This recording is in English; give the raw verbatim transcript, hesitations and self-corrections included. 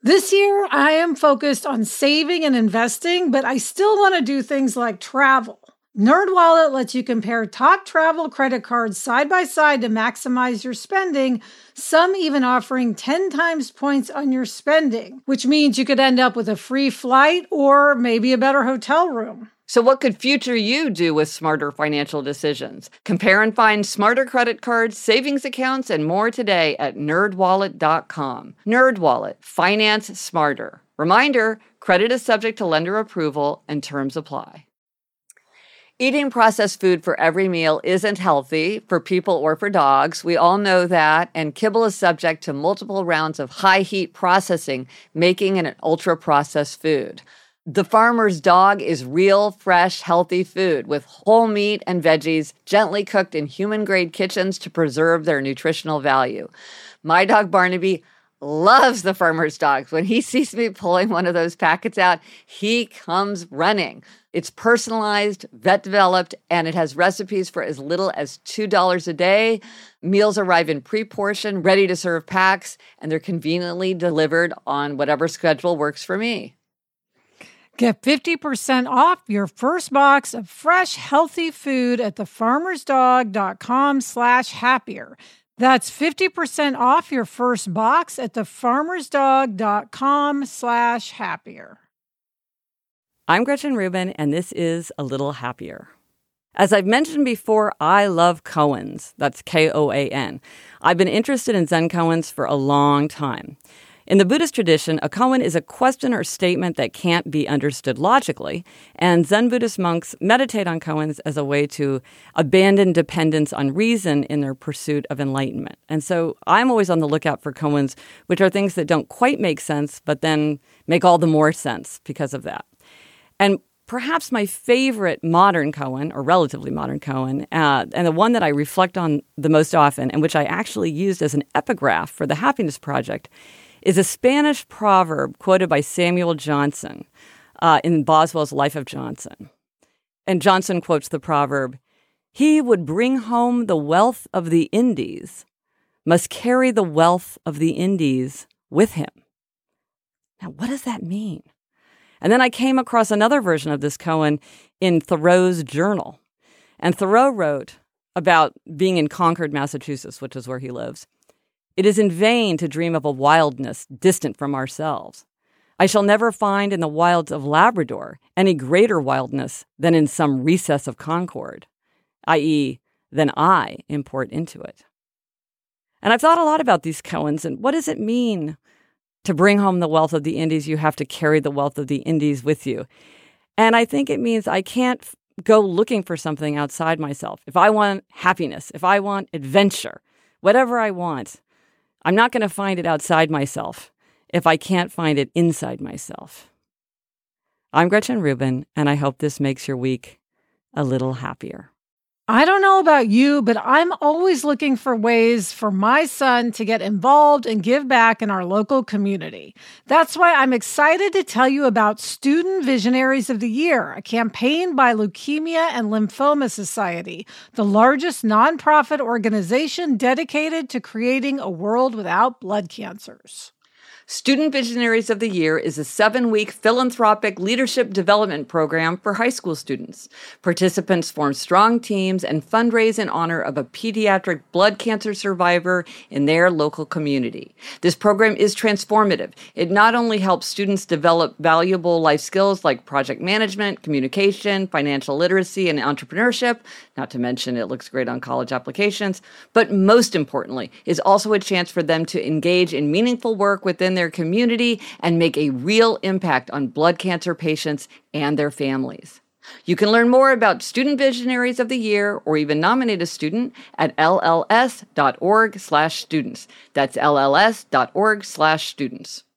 This year, I am focused on saving and investing, but I still want to do things like travel. NerdWallet lets you compare top travel credit cards side by side to maximize your spending, some even offering ten times points on your spending, which means you could end up with a free flight or maybe a better hotel room. So what could future you do with smarter financial decisions? Compare and find smarter credit cards, savings accounts, and more today at nerd wallet dot com. NerdWallet. Finance smarter. Reminder, credit is subject to lender approval and terms apply. Eating processed food for every meal isn't healthy for people or for dogs. We all know that, and kibble is subject to multiple rounds of high-heat processing, making it an ultra-processed food. The Farmer's Dog is real, fresh, healthy food with whole meat and veggies gently cooked in human-grade kitchens to preserve their nutritional value. My dog Barnaby loves the Farmer's Dog. When he sees me pulling one of those packets out, he comes running. It's personalized, vet-developed, and it has recipes for as little as two dollars a day. Meals arrive in pre-portioned, ready-to-serve packs, and they're conveniently delivered on whatever schedule works for me. Get fifty percent off your first box of fresh, healthy food at thefarmersdog.com slash happier. That's fifty percent off your first box at thefarmersdog.com slash happier. I'm Gretchen Rubin, and this is A Little Happier. As I've mentioned before, I love koans. That's K O A N. I've been interested in Zen koans for a long time. In the Buddhist tradition, a koan is a question or statement that can't be understood logically, and Zen Buddhist monks meditate on koans as a way to abandon dependence on reason in their pursuit of enlightenment. And so I'm always on the lookout for koans, which are things that don't quite make sense, but then make all the more sense because of that. And perhaps my favorite modern koan, or relatively modern koan, uh, and the one that I reflect on the most often, and which I actually used as an epigraph for the Happiness Project, is a Spanish proverb quoted by Samuel Johnson uh, in Boswell's Life of Johnson. And Johnson quotes the proverb, "He would bring home the wealth of the Indies, must carry the wealth of the Indies with him." Now, what does that mean? And then I came across another version of this koan in Thoreau's journal. And Thoreau wrote about being in Concord, Massachusetts, which is where he lives. "It is in vain to dream of a wildness distant from ourselves. I shall never find in the wilds of Labrador any greater wildness than in some recess of Concord, that is, than I import into it." And I've thought a lot about these koans and what does it mean to bring home the wealth of the Indies? You have to carry the wealth of the Indies with you. And I think it means I can't f- go looking for something outside myself. If I want happiness, if I want adventure, whatever I want, I'm not going to find it outside myself if I can't find it inside myself. I'm Gretchen Rubin, and I hope this makes your week a little happier. I don't know about you, but I'm always looking for ways for my son to get involved and give back in our local community. That's why I'm excited to tell you about Student Visionaries of the Year, a campaign by Leukemia and Lymphoma Society, the largest nonprofit organization dedicated to creating a world without blood cancers. Student Visionaries of the Year is a seven-week philanthropic leadership development program for high school students. Participants form strong teams and fundraise in honor of a pediatric blood cancer survivor in their local community. This program is transformative. It not only helps students develop valuable life skills like project management, communication, financial literacy, and entrepreneurship, not to mention it looks great on college applications, but most importantly, is also a chance for them to engage in meaningful work within their community and make a real impact on blood cancer patients and their families. You can learn more about Student Visionaries of the Year or even nominate a student at L L S dot org slash students. That's L L S dot org slash students.